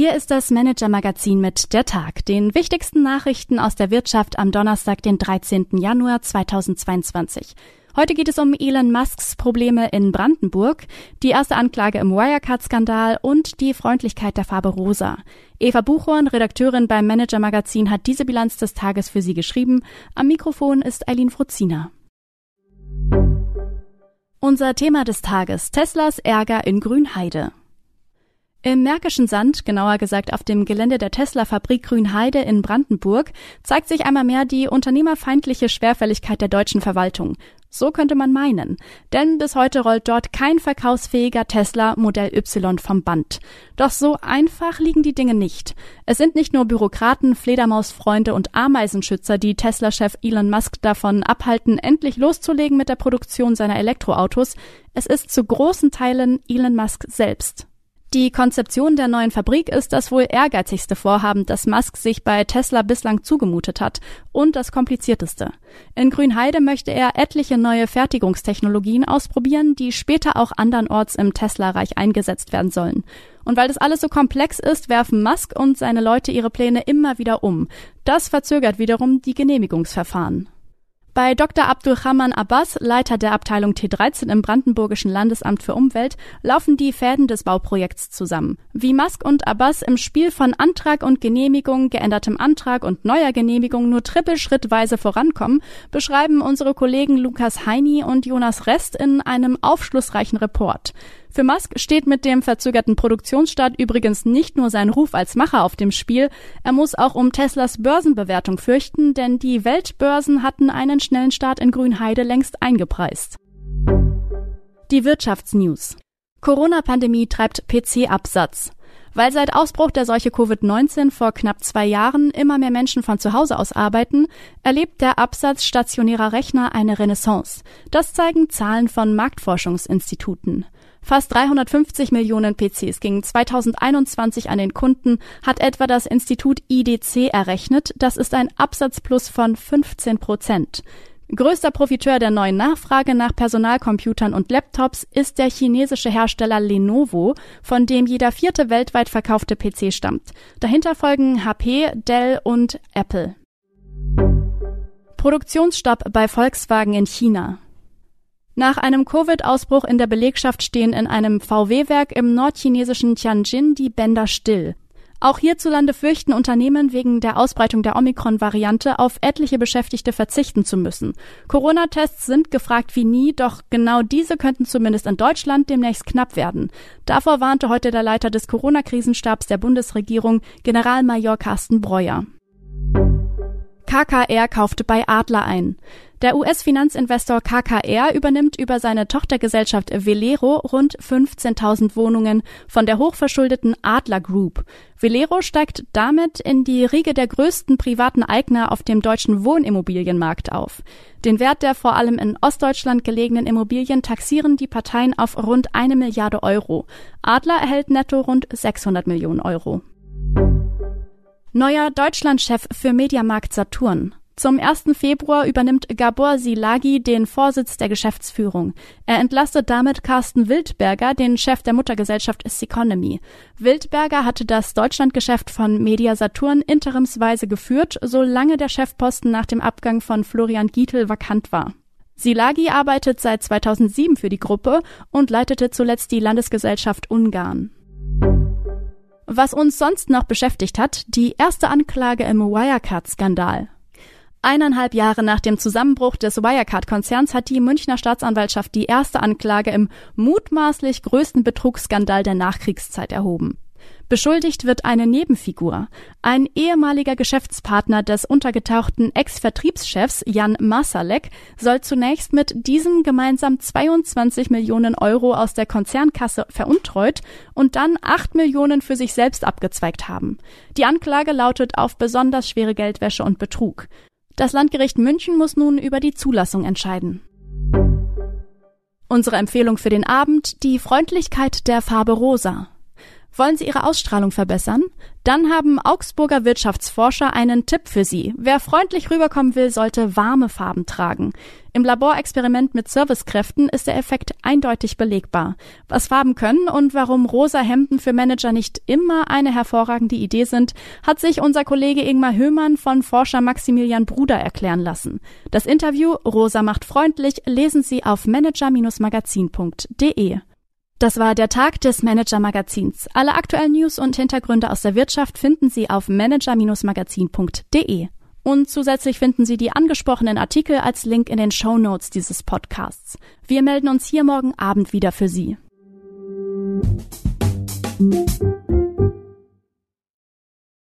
Hier ist das Manager-Magazin mit der Tag, den wichtigsten Nachrichten aus der Wirtschaft am Donnerstag, den 13. Januar 2022. Heute geht es um Elon Musks Probleme in Brandenburg, die erste Anklage im Wirecard-Skandal und die Freundlichkeit der Farbe Rosa. Eva Buchhorn, Redakteurin beim Manager-Magazin, hat diese Bilanz des Tages für Sie geschrieben. Am Mikrofon ist Eileen Fruzina. Unser Thema des Tages: Teslas Ärger in Grünheide. Im Märkischen Sand, genauer gesagt auf dem Gelände der Tesla-Fabrik Grünheide in Brandenburg, zeigt sich einmal mehr die unternehmerfeindliche Schwerfälligkeit der deutschen Verwaltung. So könnte man meinen, denn bis heute rollt dort kein verkaufsfähiger Tesla Modell Y vom Band. Doch so einfach liegen die Dinge nicht. Es sind nicht nur Bürokraten, Fledermausfreunde und Ameisenschützer, die Tesla-Chef Elon Musk davon abhalten, endlich loszulegen mit der Produktion seiner Elektroautos. Es ist zu großen Teilen Elon Musk selbst. Die Konzeption der neuen Fabrik ist das wohl ehrgeizigste Vorhaben, das Musk sich bei Tesla bislang zugemutet hat, und das komplizierteste. In Grünheide möchte er etliche neue Fertigungstechnologien ausprobieren, die später auch andernorts im Tesla-Reich eingesetzt werden sollen. Und weil das alles so komplex ist, werfen Musk und seine Leute ihre Pläne immer wieder um. Das verzögert wiederum die Genehmigungsverfahren. Bei Dr. Abdulrahman Abbas, Leiter der Abteilung T13 im Brandenburgischen Landesamt für Umwelt, laufen die Fäden des Bauprojekts zusammen. Wie Musk und Abbas im Spiel von Antrag und Genehmigung, geändertem Antrag und neuer Genehmigung nur trippelschrittweise vorankommen, beschreiben unsere Kollegen Lukas Heini und Jonas Rest in einem aufschlussreichen Report. Für Musk steht mit dem verzögerten Produktionsstart übrigens nicht nur sein Ruf als Macher auf dem Spiel, er muss auch um Teslas Börsenbewertung fürchten, denn die Weltbörsen hatten einen schnellen Start in Grünheide längst eingepreist. Die Wirtschaftsnews. Corona-Pandemie treibt PC-Absatz. Weil seit Ausbruch der Seuche Covid-19 vor knapp 2 Jahren immer mehr Menschen von zu Hause aus arbeiten, erlebt der Absatz stationärer Rechner eine Renaissance. Das zeigen Zahlen von Marktforschungsinstituten. Fast 350 Millionen PCs gingen 2021 an den Kunden, hat etwa das Institut IDC errechnet. Das ist ein Absatzplus von 15%. Größter Profiteur der neuen Nachfrage nach Personalcomputern und Laptops ist der chinesische Hersteller Lenovo, von dem jeder 4. weltweit verkaufte PC stammt. Dahinter folgen HP, Dell und Apple. Produktionsstopp bei Volkswagen in China. Nach einem Covid-Ausbruch in der Belegschaft stehen in einem VW-Werk im nordchinesischen Tianjin die Bänder still. Auch hierzulande fürchten Unternehmen, wegen der Ausbreitung der Omikron-Variante auf etliche Beschäftigte verzichten zu müssen. Corona-Tests sind gefragt wie nie, doch genau diese könnten zumindest in Deutschland demnächst knapp werden. Davor warnte heute der Leiter des Corona-Krisenstabs der Bundesregierung, Generalmajor Carsten Breuer. KKR kaufte bei Adler ein. Der US-Finanzinvestor KKR übernimmt über seine Tochtergesellschaft Velero rund 15.000 Wohnungen von der hochverschuldeten Adler Group. Velero steigt damit in die Riege der größten privaten Eigner auf dem deutschen Wohnimmobilienmarkt auf. Den Wert der vor allem in Ostdeutschland gelegenen Immobilien taxieren die Parteien auf rund 1 Milliarde Euro. Adler erhält netto rund 600 Millionen Euro. Neuer Deutschlandchef für Mediamarkt Saturn. Zum 1. Februar übernimmt Gabor Silagi den Vorsitz der Geschäftsführung. Er entlastet damit Carsten Wildberger, den Chef der Muttergesellschaft Ceconomy. Wildberger hatte das Deutschlandgeschäft von Media Saturn interimsweise geführt, solange der Chefposten nach dem Abgang von Florian Gietl vakant war. Silagi arbeitet seit 2007 für die Gruppe und leitete zuletzt die Landesgesellschaft Ungarn. Was uns sonst noch beschäftigt hat, die erste Anklage im Wirecard-Skandal. 1,5 Jahre nach dem Zusammenbruch des Wirecard-Konzerns hat die Münchner Staatsanwaltschaft die erste Anklage im mutmaßlich größten Betrugsskandal der Nachkriegszeit erhoben. Beschuldigt wird eine Nebenfigur. Ein ehemaliger Geschäftspartner des untergetauchten Ex-Vertriebschefs Jan Marsalek soll zunächst mit diesem gemeinsam 22 Millionen Euro aus der Konzernkasse veruntreut und dann 8 Millionen für sich selbst abgezweigt haben. Die Anklage lautet auf besonders schwere Geldwäsche und Betrug. Das Landgericht München muss nun über die Zulassung entscheiden. Unsere Empfehlung für den Abend: die Freundlichkeit der Farbe Rosa. Wollen Sie Ihre Ausstrahlung verbessern? Dann haben Augsburger Wirtschaftsforscher einen Tipp für Sie. Wer freundlich rüberkommen will, sollte warme Farben tragen. Im Laborexperiment mit Servicekräften ist der Effekt eindeutig belegbar. Was Farben können und warum rosa Hemden für Manager nicht immer eine hervorragende Idee sind, hat sich unser Kollege Ingmar Höhmann von Forscher Maximilian Bruder erklären lassen. Das Interview Rosa macht freundlich lesen Sie auf manager-magazin.de. Das war der Tag des Manager-Magazins. Alle aktuellen News und Hintergründe aus der Wirtschaft finden Sie auf manager-magazin.de. Und zusätzlich finden Sie die angesprochenen Artikel als Link in den Shownotes dieses Podcasts. Wir melden uns hier morgen Abend wieder für Sie.